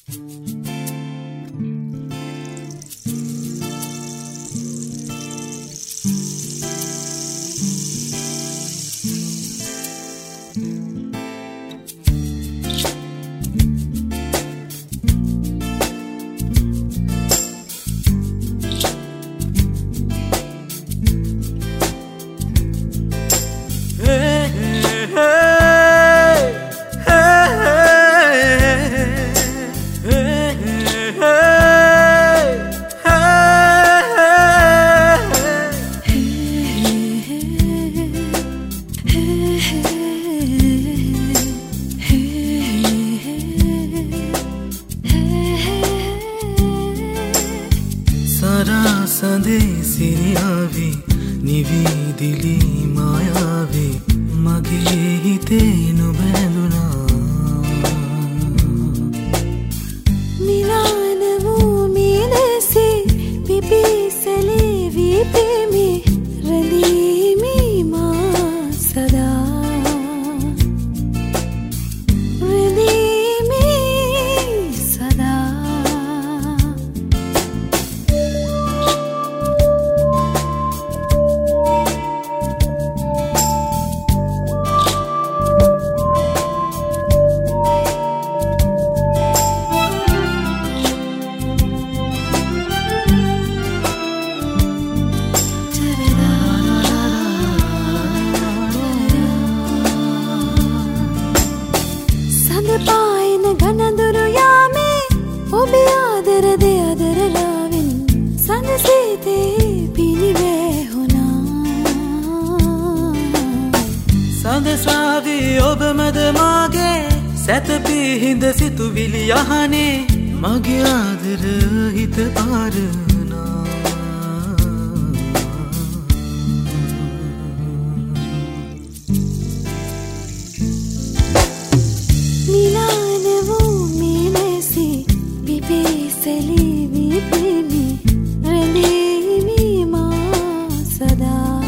සඳේ සිරියාවේ නිවිදිලි මායාවේ මගේ හිතේ නොබැඳුනා මිලාන වූ මිලසේ පිපිසලේ විපෙමි රැඳීමි මා සදා රැඳීමි සදා පායන ගනඳුරු යාමේ ඔබේ ආදරදේ අදරලාවෙන් සඳසීතේ පිනිවැහුණා සඳසාවී ඔබ මද මාගේ සැතපී හිඳ සිතුවිලි යහනේ මගේ ආදර හිත පාරනා මිලාන වූ මිලසේ පිපිසලේ විපෙමි රැඳීමි මා සදා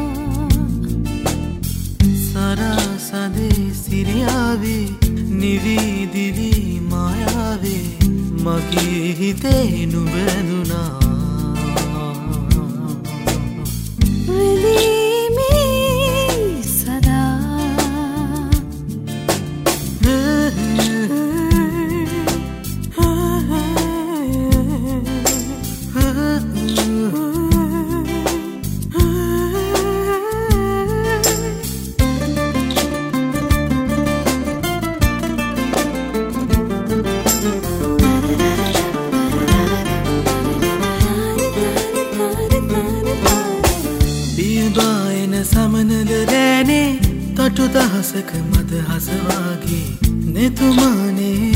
සරසඳේ සිරියාවේ නිවිදිලි මායාවේ මගේ හිතේ නොබැඳුනා රැඳීමි සදා බියබායන සමනල රෑනේ තටු දහසක මද හසවාගේ නෙතුමානේ